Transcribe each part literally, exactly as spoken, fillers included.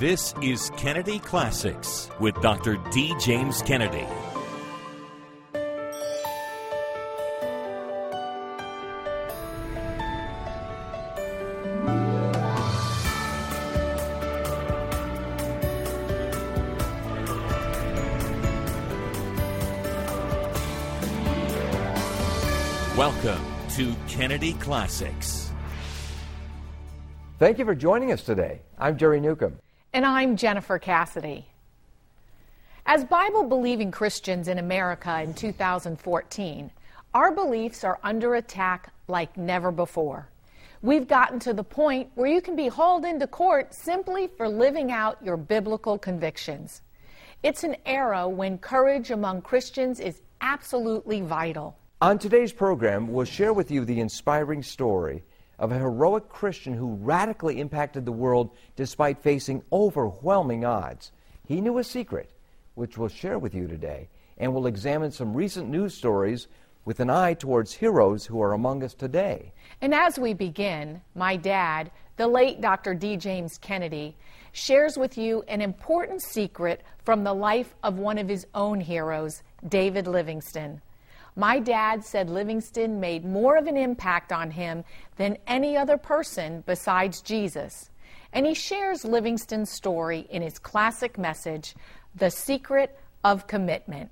This is Kennedy Classics with Doctor D. James Kennedy. Welcome to Kennedy Classics. Thank you for joining us today. I'm Jerry Newcomb. And I'm Jennifer Cassidy. As Bible-believing Christians in America in two thousand fourteen, our beliefs are under attack like never before. We've gotten to the point where you can be hauled into court simply for living out your biblical convictions. It's an era when courage among Christians is absolutely vital. On today's program, we'll share with you the inspiring story of a heroic Christian who radically impacted the world despite facing overwhelming odds. He knew a secret, which we'll share with you today, and we'll examine some recent news stories with an eye towards heroes who are among us today. And as we begin, my dad, the late Doctor D. James Kennedy, shares with you an important secret from the life of one of his own heroes, David Livingstone. My dad said Livingstone made more of an impact on him than any other person besides Jesus. And he shares Livingstone's story in his classic message, The Secret of Commitment.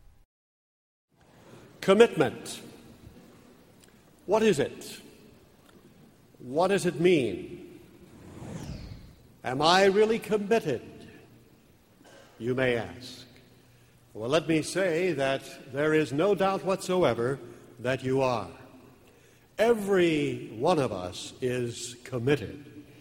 Commitment. What is it? What does it mean? Am I really committed? You may ask. Well, let me say that there is no doubt whatsoever that you are. Every one of us is committed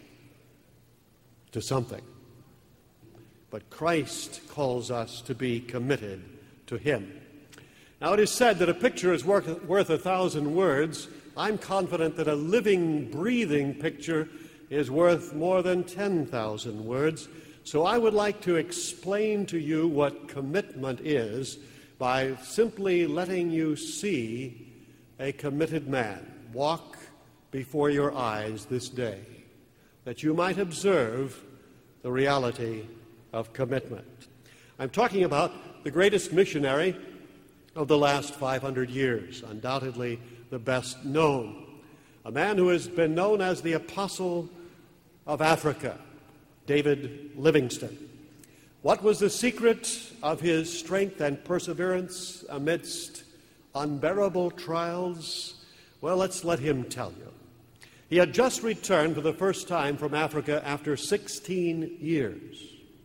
to something. But Christ calls us to be committed to Him. Now, it is said that a picture is worth, worth a thousand words. I'm confident that a living, breathing picture is worth more than ten thousand words. So I would like to explain to you what commitment is by simply letting you see a committed man walk before your eyes this day, that you might observe the reality of commitment. I'm talking about the greatest missionary of the last five hundred years, undoubtedly the best known, a man who has been known as the Apostle of Africa, David Livingstone. What was the secret of his strength and perseverance amidst unbearable trials? Well, let's let him tell you. He had just returned for the first time from Africa after sixteen years.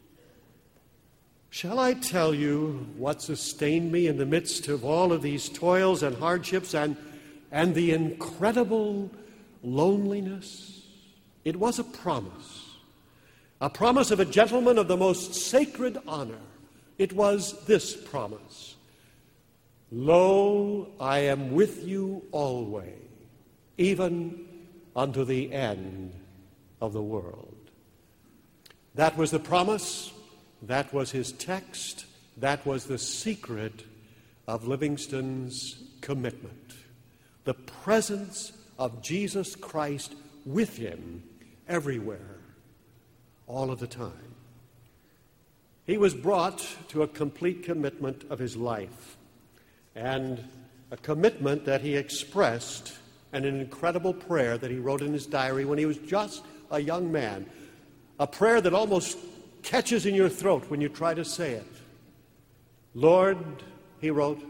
Shall I tell you what sustained me in the midst of all of these toils and hardships and, and the incredible loneliness? It was a promise. A promise of a gentleman of the most sacred honor. It was this promise. Lo, I am with you always, even unto the end of the world. That was the promise. That was his text. That was the secret of Livingstone's commitment. The presence of Jesus Christ with him everywhere, all of the time. He was brought to a complete commitment of his life, and a commitment that he expressed in an incredible prayer that he wrote in his diary when he was just a young man, a prayer that almost catches in your throat when you try to say it. Lord, he wrote,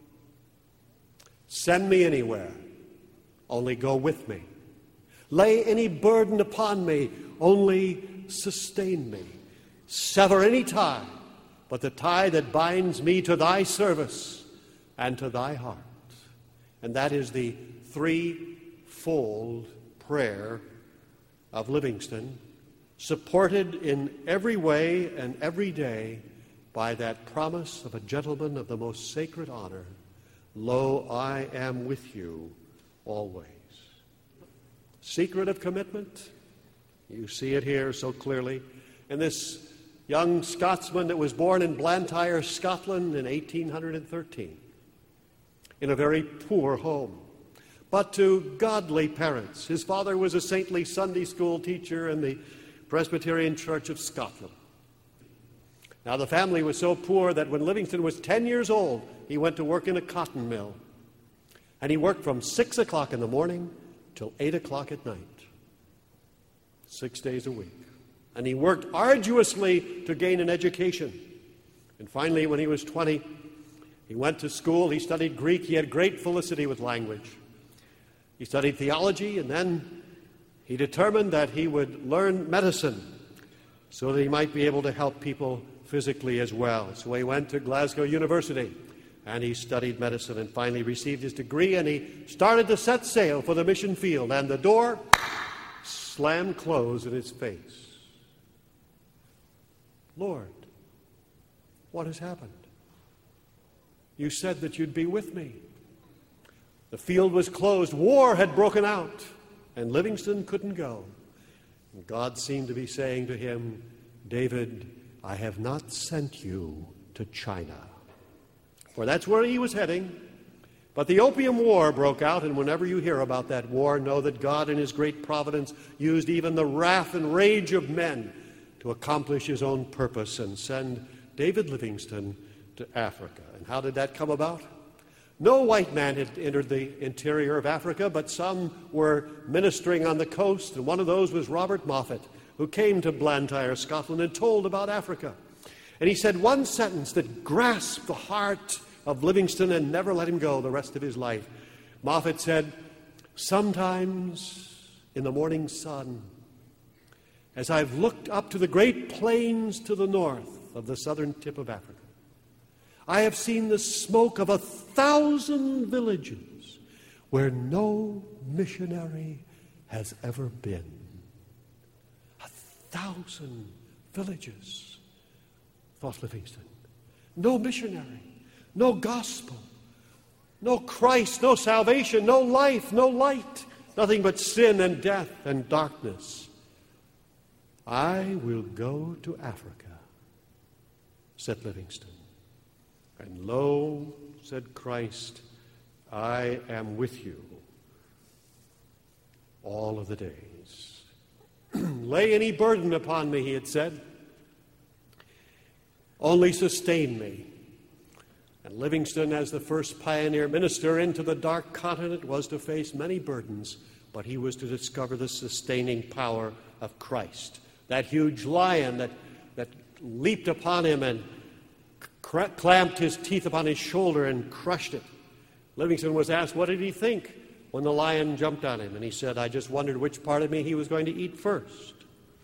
send me anywhere, only go with me. Lay any burden upon me, only sustain me. Sever any tie, but the tie that binds me to thy service and to thy heart. And that is the threefold prayer of Livingstone, supported in every way and every day by that promise of a gentleman of the most sacred honor. Lo, I am with you always. Secret of commitment. You see it here so clearly. And this young Scotsman that was born in Blantyre, Scotland in eighteen thirteen, in a very poor home, but to godly parents. His father was a saintly Sunday school teacher, and the Presbyterian Church of Scotland. Now, the family was so poor that when Livingstone was ten years old, he went to work in a cotton mill. And he worked from six o'clock in the morning till eight o'clock at night, six days a week. And he worked arduously to gain an education. And finally, when he was twenty, he went to school. He studied Greek. He had great felicity with language. He studied theology, and then he determined that he would learn medicine so that he might be able to help people physically as well. So he went to Glasgow University, and he studied medicine and finally received his degree, and he started to set sail for the mission field, and the door slammed closed in his face. Lord, what has happened? You said that you'd be with me. The field was closed. War had broken out, and Livingstone couldn't go. And God seemed to be saying to him, David, I have not sent you to China. For that's where he was heading. But the Opium War broke out, and whenever you hear about that war, know that God in his great providence used even the wrath and rage of men to accomplish his own purpose and send David Livingstone to Africa. And how did that come about? No white man had entered the interior of Africa, but some were ministering on the coast, and one of those was Robert Moffat, who came to Blantyre, Scotland, and told about Africa. And he said one sentence that grasped the heart of Livingstone and never let him go the rest of his life. Moffat said, sometimes in the morning sun, as I've looked up to the great plains to the north of the southern tip of Africa, I have seen the smoke of a thousand villages where no missionary has ever been. A thousand villages, thought Livingstone. No missionary, no gospel, no Christ, no salvation, no life, no light, nothing but sin and death and darkness. I will go to Africa, said Livingstone. And lo, said Christ, I am with you all of the days. Lay any burden upon me, he had said. Only sustain me. And Livingstone, as the first pioneer minister into the dark continent, was to face many burdens, but he was to discover the sustaining power of Christ. That huge lion that, that leaped upon him and cr- clamped his teeth upon his shoulder and crushed it. Livingstone was asked, what did he think when the lion jumped on him? And he said, I just wondered which part of me he was going to eat first.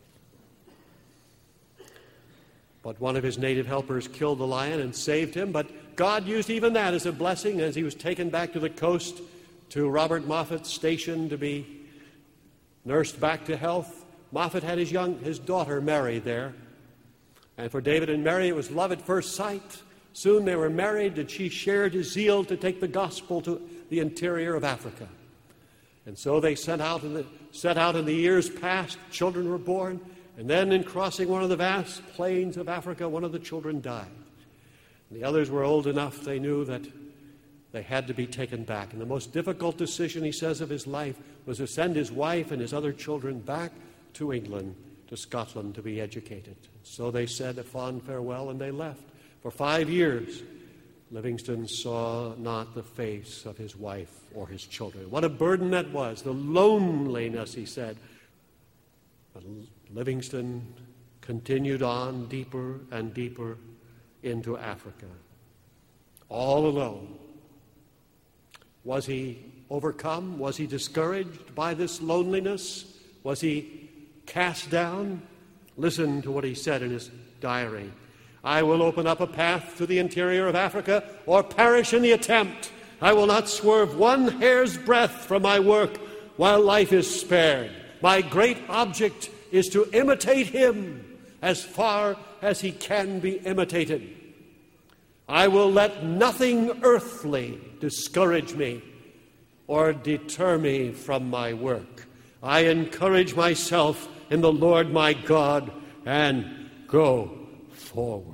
But one of his native helpers killed the lion and saved him. But God used even that as a blessing as he was taken back to the coast to Robert Moffat's station to be nursed back to health. Moffat had his young his daughter Mary there. And for David and Mary, it was love at first sight. Soon they were married, and she shared his zeal to take the gospel to the interior of Africa. And so they set out in the, set out in the years past. Children were born. And then in crossing one of the vast plains of Africa, one of the children died. And the others were old enough, they knew that they had to be taken back. And the most difficult decision, he says, of his life was to send his wife and his other children back to England, to Scotland, to be educated. So they said a fond farewell, and they left. For five years, Livingstone saw not the face of his wife or his children. What a burden that was, the loneliness, he said. But Livingstone continued on deeper and deeper into Africa, all alone. Was he overcome? Was he discouraged by this loneliness? Was he cast down? Listen to what he said in his diary. I will open up a path to the interior of Africa or perish in the attempt. I will not swerve one hair's breadth from my work while life is spared. My great object is to imitate him as far as he can be imitated. I will let nothing earthly discourage me or deter me from my work. I encourage myself in the Lord my God and go forward.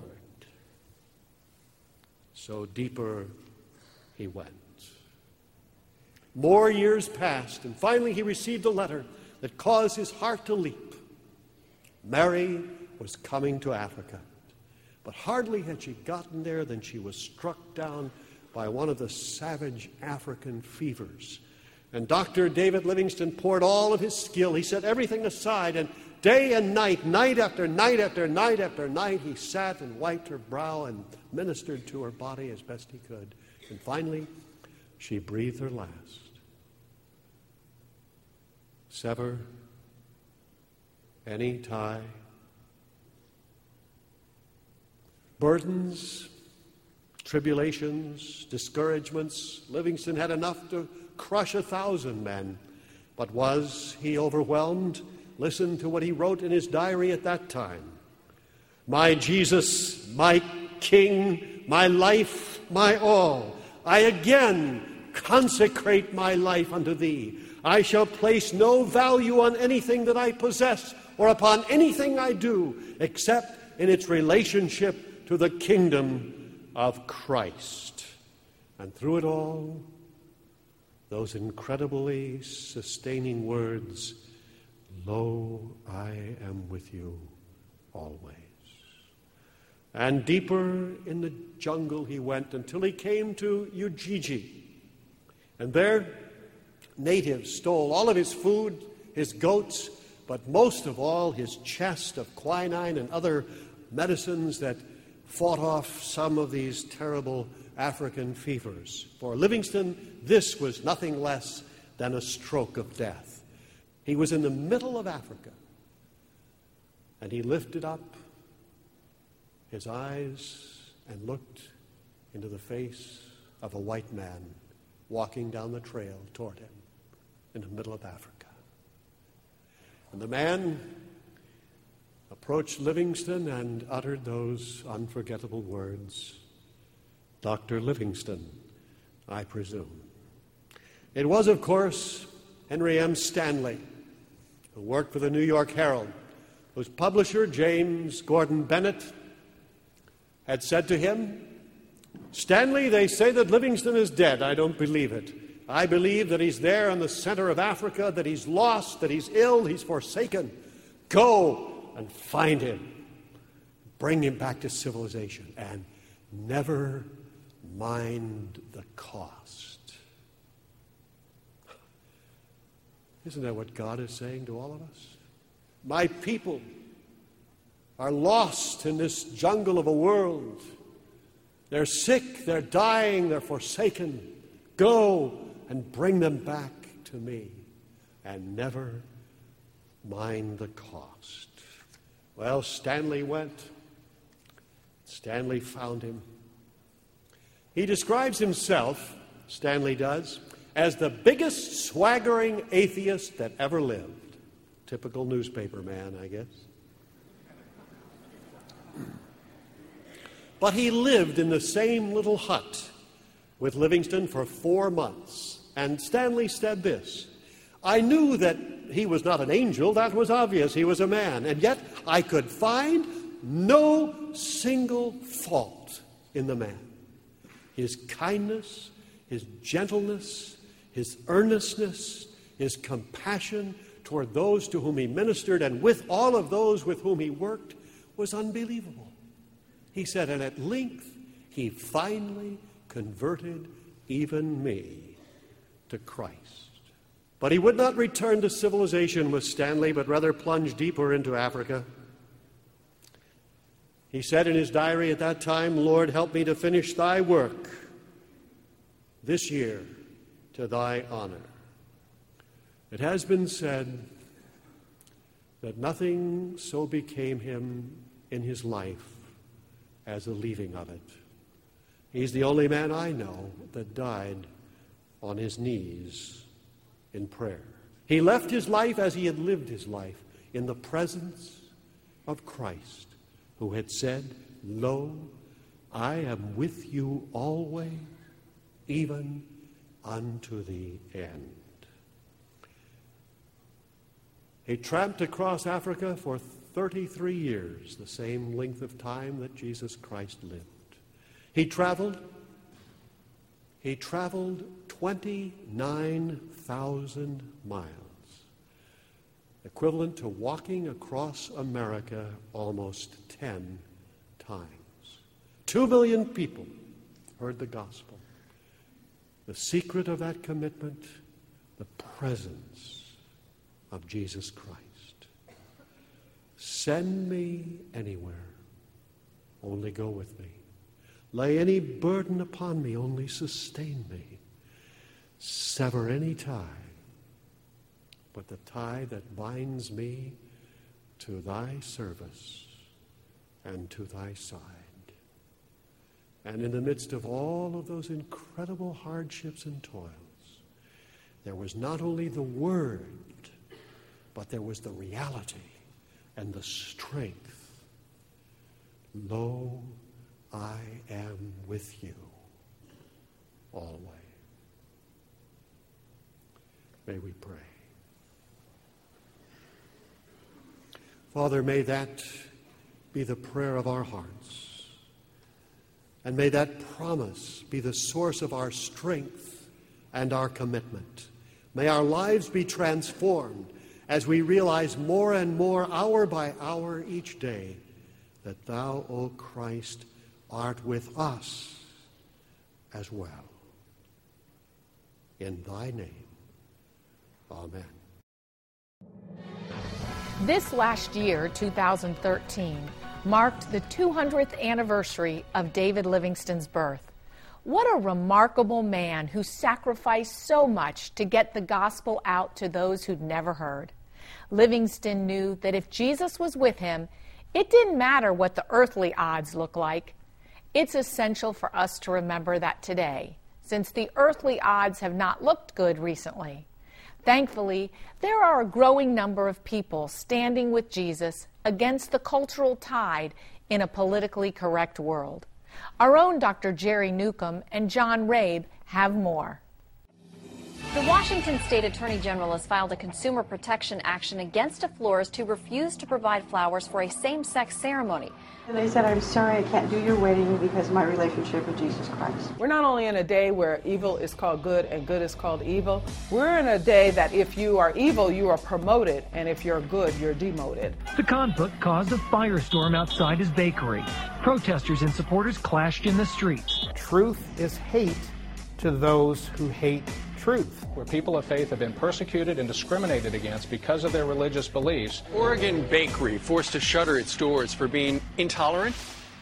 So deeper he went. More years passed, and finally he received a letter that caused his heart to leap. Mary was coming to Africa. But hardly had she gotten there than she was struck down by one of the savage African fevers. And Doctor David Livingstone poured all of his skill. He set everything aside, and day and night, night after night after night after night, he sat and wiped her brow and ministered to her body as best he could. And finally, she breathed her last. Sever any tie. Burdens, tribulations, discouragements. Livingstone had enough to crush a thousand men. But was he overwhelmed? Listen to what he wrote in his diary at that time. My Jesus, my King, my life, my all, I again consecrate my life unto thee. I shall place no value on anything that I possess or upon anything I do, except in its relationship to the kingdom of Christ. And through it all, those incredibly sustaining words, lo, I am with you always. And deeper in the jungle he went until he came to Ujiji. And there, natives stole all of his food, his goats, but most of all his chest of quinine and other medicines that fought off some of these terrible African fevers. For Livingstone, this was nothing less than a stroke of death. He was in the middle of Africa, and he lifted up his eyes and looked into the face of a white man walking down the trail toward him in the middle of Africa. And the man approached Livingstone and uttered those unforgettable words, Doctor Livingstone, I presume. It was, of course, Henry M. Stanley, who worked for the New York Herald, whose publisher, James Gordon Bennett, had said to him, Stanley, they say that Livingstone is dead. I don't believe it. I believe that he's there in the center of Africa, that he's lost, that he's ill, he's forsaken. Go and find him. Bring him back to civilization, and never mind the cost. Isn't that what God is saying to all of us? My people are lost in this jungle of a world. They're sick, they're dying, they're forsaken. Go and bring them back to me, and never mind the cost. Well, Stanley went. Stanley found him. He describes himself, Stanley does, as the biggest swaggering atheist that ever lived. Typical newspaper man, I guess. But he lived in the same little hut with Livingstone for four months. And Stanley said this, I knew that he was not an angel, that was obvious, he was a man, and yet I could find no single fault in the man. His kindness, his gentleness, his earnestness, his compassion toward those to whom he ministered and with all of those with whom he worked was unbelievable. He said, and at length he finally converted even me to Christ. But he would not return to civilization with Stanley, but rather plunge deeper into Africa. He said in his diary at that time, Lord, help me to finish thy work this year to thy honor. It has been said that nothing so became him in his life as the leaving of it. He's the only man I know that died on his knees in prayer. He left his life as he had lived his life, in the presence of Christ, who had said, Lo, I am with you always, even unto the end. He tramped across Africa for thirty-three years, the same length of time that Jesus Christ lived. He traveled, he traveled twenty-nine thousand miles. equivalent to walking across America almost ten times. Two million people heard the gospel. The secret of that commitment, the presence of Jesus Christ. Send me anywhere, only go with me. Lay any burden upon me, only sustain me. Sever any tie, but the tie that binds me to thy service and to thy side. And in the midst of all of those incredible hardships and toils, there was not only the word, but there was the reality and the strength. Lo, I am with you always. May we pray. Father, may that be the prayer of our hearts. And may that promise be the source of our strength and our commitment. May our lives be transformed as we realize more and more, hour by hour each day, that thou, O Christ, art with us as well. In thy name, amen. This last year, two thousand thirteen, marked the two hundredth anniversary of David Livingstone's birth. What a remarkable man who sacrificed so much to get the gospel out to those who'd never heard. Livingstone knew that if Jesus was with him, it didn't matter what the earthly odds look like. It's essential for us to remember that today, since the earthly odds have not looked good recently. Thankfully, there are a growing number of people standing with Jesus against the cultural tide in a politically correct world. Our own Doctor Jerry Newcomb and John Rabe have more. The Washington State Attorney General has filed a consumer protection action against a florist who refused to provide flowers for a same-sex ceremony. And they said, I'm sorry, I can't do your wedding because of my relationship with Jesus Christ. We're not only in a day where evil is called good and good is called evil. We're in a day that if you are evil, you are promoted, and if you're good, you're demoted. The conflict caused a firestorm outside his bakery. Protesters and supporters clashed in the streets. Truth is hate to those who hate truth. Where people of faith have been persecuted and discriminated against because of their religious beliefs. Oregon bakery forced to shutter its doors for being intolerant.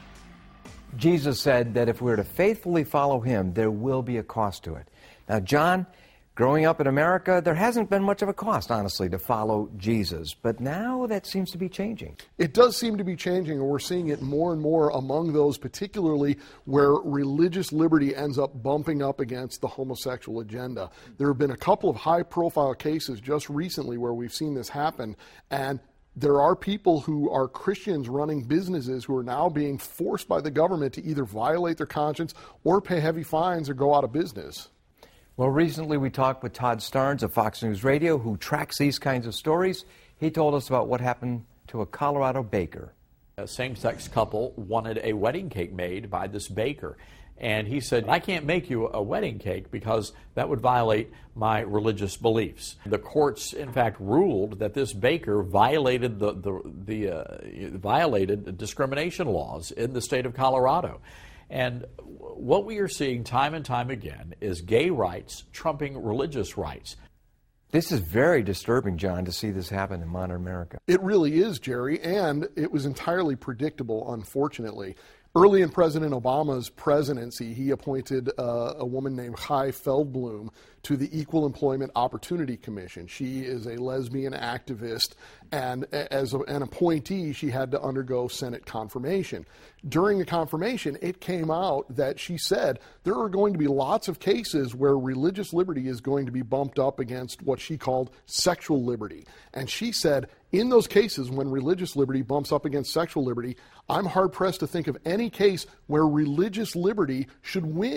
Jesus said that if we're to faithfully follow him, there will be a cost to it. Now, John, growing up in America, there hasn't been much of a cost, honestly, to follow Jesus. But now that seems to be changing. It does seem to be changing, and we're seeing it more and more among those, particularly where religious liberty ends up bumping up against the homosexual agenda. There have been a couple of high-profile cases just recently where we've seen this happen, and there are people who are Christians running businesses who are now being forced by the government to either violate their conscience or pay heavy fines or go out of business. Well, recently we talked with Todd Starnes of Fox News Radio, who tracks these kinds of stories. He told us about what happened to a Colorado baker. A same-sex couple wanted a wedding cake made by this baker. And he said, I can't make you a wedding cake because that would violate my religious beliefs. The courts, in fact, ruled that this baker violated the, the, the uh, violated discrimination laws in the state of Colorado. And what we are seeing time and time again is gay rights trumping religious rights. This is very disturbing, John, to see this happen in modern America. It really is, Jerry, and it was entirely predictable, unfortunately. Early in President Obama's presidency, he appointed uh, a woman named Chai Feldblum to the Equal Employment Opportunity Commission. She is a lesbian activist, and as a, an appointee, she had to undergo Senate confirmation. During the confirmation, it came out that she said there are going to be lots of cases where religious liberty is going to be bumped up against what she called sexual liberty. And she said, in those cases when religious liberty bumps up against sexual liberty, I'm hard-pressed to think of any case where religious liberty should win.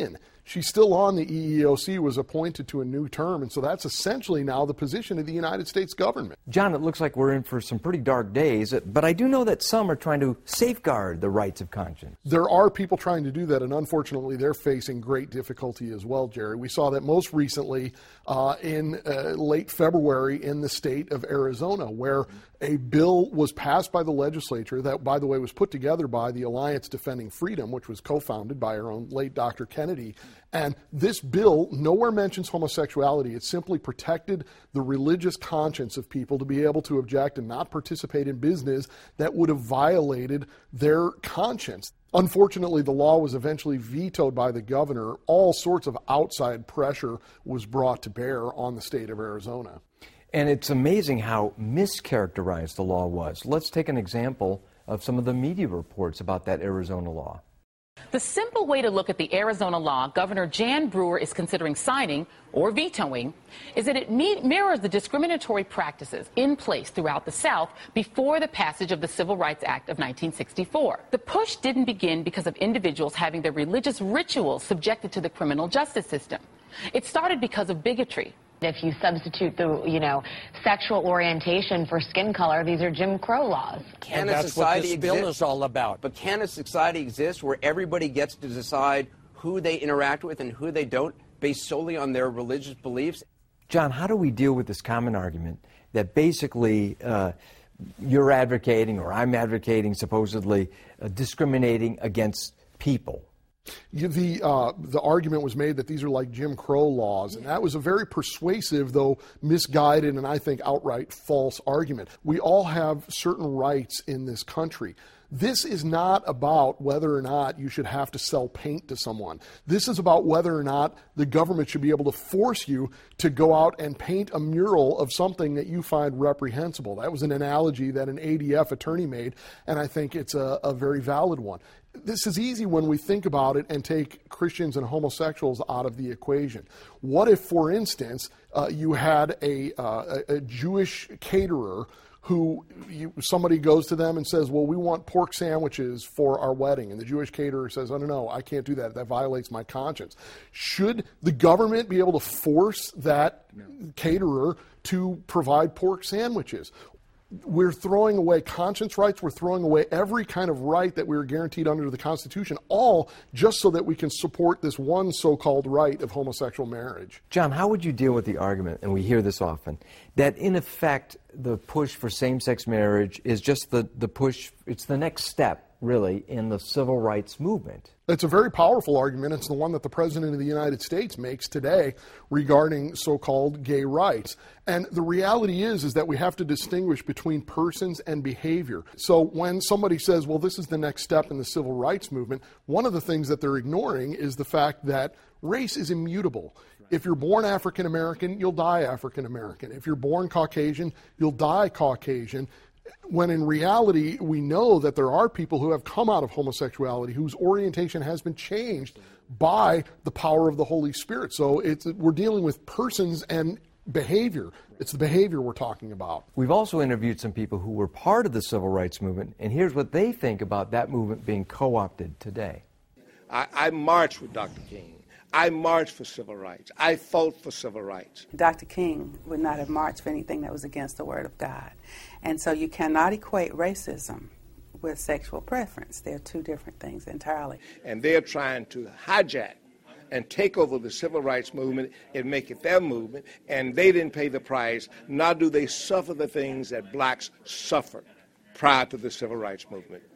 She's still on the E E O C, was appointed to a new term, and so that's essentially now the position of the United States government. John, it looks like we're in for some pretty dark days, but I do know that some are trying to safeguard the rights of conscience. There are people trying to do that, and unfortunately they're facing great difficulty as well, Jerry. We saw that most recently uh, in uh, late February in the state of Arizona, where a bill was passed by the legislature that, by the way, was put together by the Alliance Defending Freedom, which was co-founded by our own late Doctor Kennedy. And this bill nowhere mentions homosexuality. It simply protected the religious conscience of people to be able to object and not participate in business that would have violated their conscience. Unfortunately, the law was eventually vetoed by the governor. All sorts of outside pressure was brought to bear on the state of Arizona. And it's amazing how mischaracterized the law was. Let's take an example of some of the media reports about that Arizona law. The simple way to look at the Arizona law Governor Jan Brewer is considering signing or vetoing is that it me- mirrors the discriminatory practices in place throughout the South before the passage of the Civil Rights Act of nineteen sixty-four. The push didn't begin because of individuals having their religious rituals subjected to the criminal justice system. It started because of bigotry. If you substitute the, you know, sexual orientation for skin color, these are Jim Crow laws. Can a society exist? Bill is all about. But can a society exist where everybody gets to decide who they interact with and who they don't, based solely on their religious beliefs? John, how do we deal with this common argument that basically uh, you're advocating, or I'm advocating, supposedly uh, discriminating against people? You, the uh, the argument was made that these are like Jim Crow laws, and that was a very persuasive, though misguided, and I think outright false argument. We all have certain rights in this country. This is not about whether or not you should have to sell paint to someone. This is about whether or not the government should be able to force you to go out and paint a mural of something that you find reprehensible. That was an analogy that an A D F attorney made, and I think it's a, a very valid one. This is easy when we think about it and take Christians and homosexuals out of the equation. What if, for instance, uh, you had a, uh, a, a Jewish caterer who you, somebody goes to them and says, well, we want pork sandwiches for our wedding. And the Jewish caterer says, oh, no, no, I can't do that. That violates my conscience. Should the government be able to force that no. caterer to provide pork sandwiches? We're throwing away conscience rights. We're throwing away every kind of right that we were guaranteed under the Constitution, all just so that we can support this one so-called right of homosexual marriage. John, how would you deal with the argument, and we hear this often, that in effect the push for same-sex marriage is just the, the push, it's the next step, really, in the civil rights movement? It's a very powerful argument. It's the one that the President of the United States makes today regarding so-called gay rights. And the reality is, is that we have to distinguish between persons and behavior. So when somebody says, well, this is the next step in the civil rights movement, one of the things that they're ignoring is the fact that race is immutable. If you're born African American, you'll die African American. If you're born Caucasian, you'll die Caucasian. When in reality, we know that there are people who have come out of homosexuality whose orientation has been changed by the power of the Holy Spirit. So it's, we're dealing with persons and behavior. It's the behavior we're talking about. We've also interviewed some people who were part of the civil rights movement, and here's what they think about that movement being co-opted today. I, I marched with Doctor King. I marched for civil rights. I fought for civil rights. Doctor King would not have marched for anything that was against the Word of God. And so you cannot equate racism with sexual preference. They're two different things entirely. And they're trying to hijack and take over the civil rights movement and make it their movement, and they didn't pay the price, nor do they suffer the things that blacks suffered prior to the civil rights movement.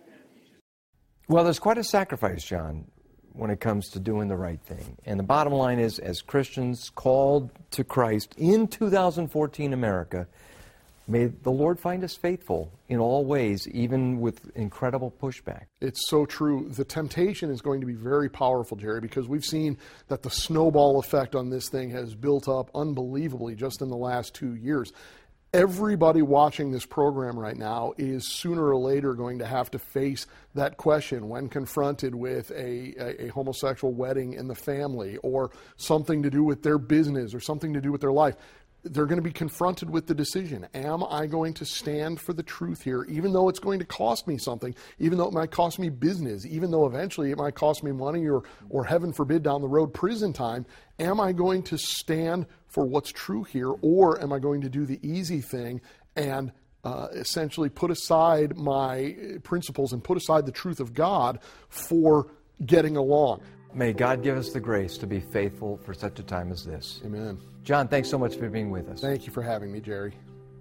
Well, there's quite a sacrifice, John, when it comes to doing the right thing. And the bottom line is, as Christians called to Christ in two thousand fourteen America, may the Lord find us faithful in all ways, even with incredible pushback. It's so true. The temptation is going to be very powerful, Jerry, because we've seen that the snowball effect on this thing has built up unbelievably just in the last two years. Everybody watching this program right now is sooner or later going to have to face that question when confronted with a, a, a homosexual wedding in the family or something to do with their business or something to do with their life. they're going to be confronted with the decision. Am I going to stand for the truth here, even though it's going to cost me something, even though it might cost me business, even though eventually it might cost me money or, or heaven forbid, down the road, prison time? Am I going to stand for what's true here, or am I going to do the easy thing and uh, essentially put aside my principles and put aside the truth of God for getting along? May God give us the grace to be faithful for such a time as this. Amen. John, thanks so much for being with us. Thank you for having me, Jerry.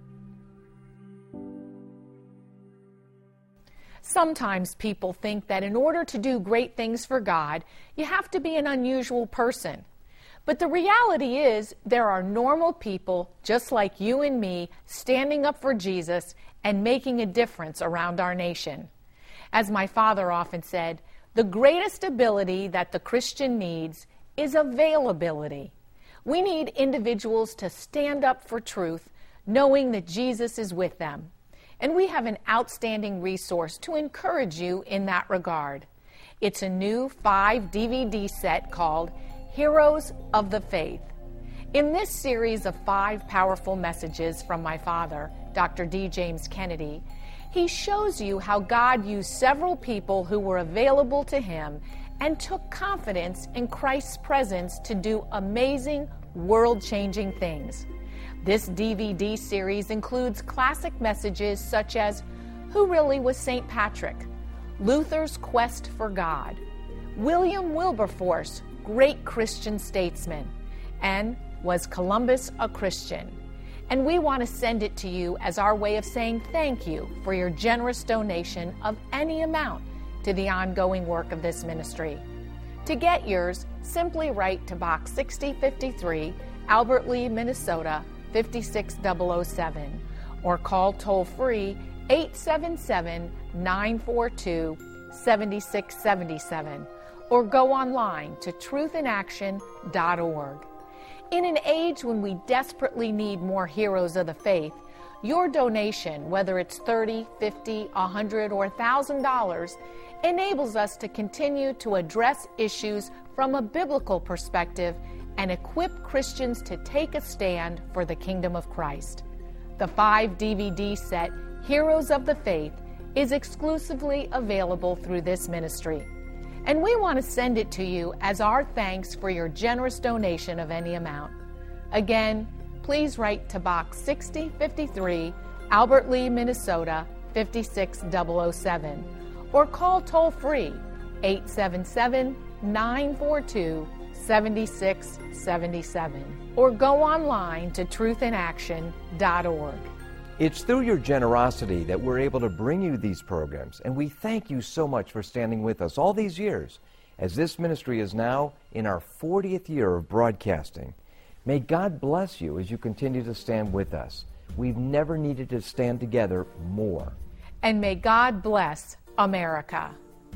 Sometimes people think that in order to do great things for God, you have to be an unusual person. But the reality is there are normal people just like you and me standing up for Jesus and making a difference around our nation. As my father often said, the greatest ability that the Christian needs is availability. We need individuals to stand up for truth, knowing that Jesus is with them. And we have an outstanding resource to encourage you in that regard. It's a new five D V D set called Heroes of the Faith. In this series of five powerful messages from my father, Doctor D. James Kennedy, he shows you how God used several people who were available to him and took confidence in Christ's presence to do amazing, world-changing things. This D V D series includes classic messages such as Who Really Was Saint Patrick?, Luther's Quest for God, William Wilberforce, Great Christian Statesman, and Was Columbus a Christian? And we want to send it to you as our way of saying thank you for your generous donation of any amount to the ongoing work of this ministry. To get yours, simply write to Box sixty fifty-three, Albert Lea, Minnesota, five six zero zero seven, or call toll-free eight seven seven, nine four two, seven six seven seven, or go online to truth in action dot org. In an age when we desperately need more heroes of the faith, your donation, whether it's thirty dollars, fifty dollars, one hundred dollars, or one thousand dollars, enables us to continue to address issues from a biblical perspective and equip Christians to take a stand for the kingdom of Christ. The five D V D set, Heroes of the Faith, is exclusively available through this ministry. And we want to send it to you as our thanks for your generous donation of any amount. Again, please write to Box sixty fifty-three, Albert Lea, Minnesota, five six zero zero seven, or call toll-free eight seven seven, nine four two, seven six seven seven, or go online to truth in action dot org. It's through your generosity that we're able to bring you these programs, and we thank you so much for standing with us all these years, as this ministry is now in our fortieth year of broadcasting. May God bless you as you continue to stand with us. We've never needed to stand together more. And may God bless America.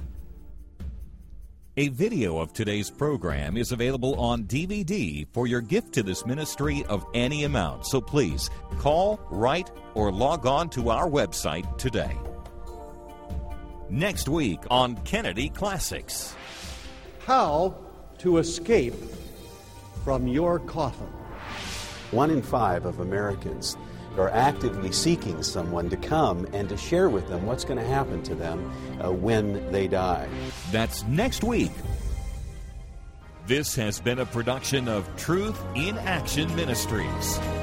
A video of today's program is available on D V D for your gift to this ministry of any amount. So please call, write, or log on to our website today. Next week on Kennedy Classics. How to escape from your coffin. One in five of Americans are actively seeking someone to come and to share with them what's going to happen to them uh, when they die. That's next week. This has been a production of Truth in Action Ministries.